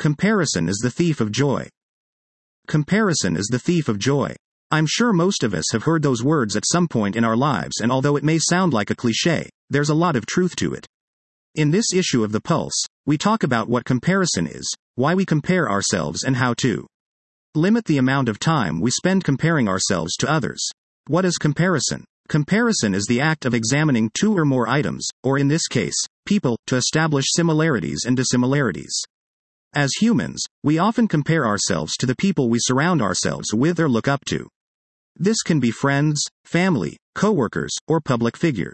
Comparison is the thief of joy. Comparison is the thief of joy. I'm sure most of us have heard those words at some point in our lives, and although it may sound like a cliché, there's a lot of truth to it. In this issue of The Pulse, we talk about what comparison is, why we compare ourselves, and how to limit the amount of time we spend comparing ourselves to others. What is comparison? Comparison is the act of examining two or more items, or in this case, people, to establish similarities and dissimilarities. As humans, we often compare ourselves to the people we surround ourselves with or look up to. This can be friends, family, coworkers, or public figures.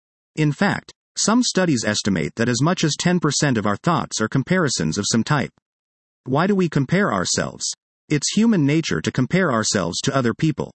In fact, some studies estimate that as much as 10% of our thoughts are comparisons of some type. Why do we compare ourselves? It's human nature to compare ourselves to other people.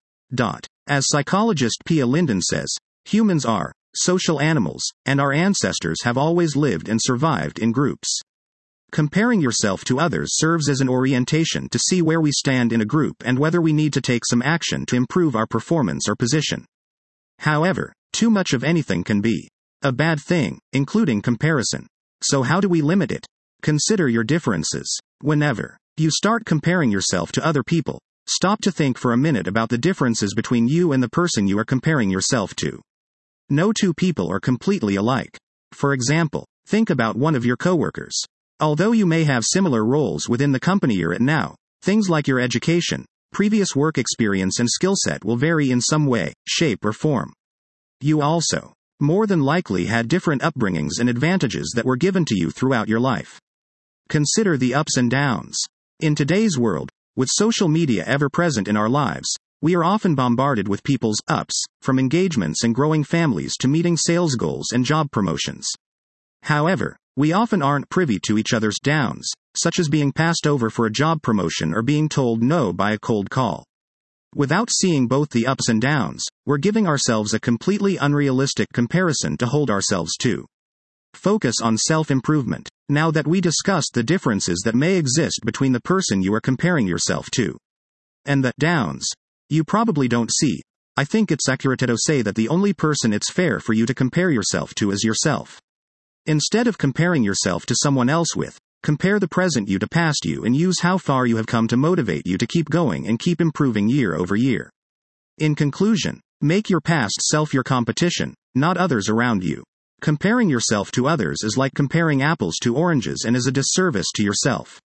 As psychologist Pia Linden says, humans are social animals, and our ancestors have always lived and survived in groups. Comparing yourself to others serves as an orientation to see where we stand in a group and whether we need to take some action to improve our performance or position. However, too much of anything can be a bad thing, including comparison. So how do we limit it? Consider your differences. Whenever you start comparing yourself to other people, stop to think for a minute about the differences between you and the person you are comparing yourself to. No two people are completely alike. For example, think about one of your coworkers. Although you may have similar roles within the company you're at now, things like your education, previous work experience, and skill set will vary in some way, shape, or form. You also, more than likely, had different upbringings and advantages that were given to you throughout your life. Consider the ups and downs. In today's world, with social media ever present in our lives, we are often bombarded with people's ups, from engagements and growing families to meeting sales goals and job promotions. However, we often aren't privy to each other's downs, such as being passed over for a job promotion or being told no by a cold call. Without seeing both the ups and downs, we're giving ourselves a completely unrealistic comparison to hold ourselves to. Focus on self-improvement. Now that we discussed the differences that may exist between the person you are comparing yourself to and the downs you probably don't see, I think it's accurate to say that the only person it's fair for you to compare yourself to is yourself. Instead of comparing yourself to someone else, compare the present you to past you and use how far you have come to motivate you to keep going and keep improving year over year. In conclusion, make your past self your competition, not others around you. Comparing yourself to others is like comparing apples to oranges and is a disservice to yourself.